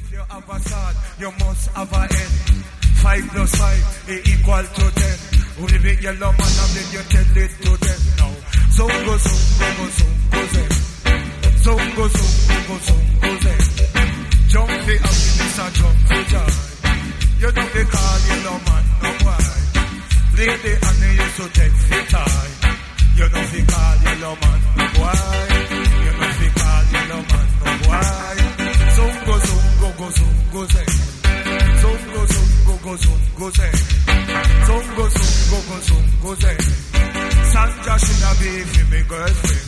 If you have a sword, you must have a end. 5 plus 5 is equal to 10. Only big yellow man and then you tell it to them now. Zongo, zongo, zongo, zen. Zongo, zongo, zongo, zen. Jump the happiness and jump the joy. You don't be call yellow man no why. Lady and they used to take the time. You don't be call yellow man no why. You don't be call yellow man no why. Zongo, zongo, go, zongo, zen. Zongo, zongo, go, zongo, zen. Zongo, zongo, go, zongo, zen. Sanja should have been for me girlfriend.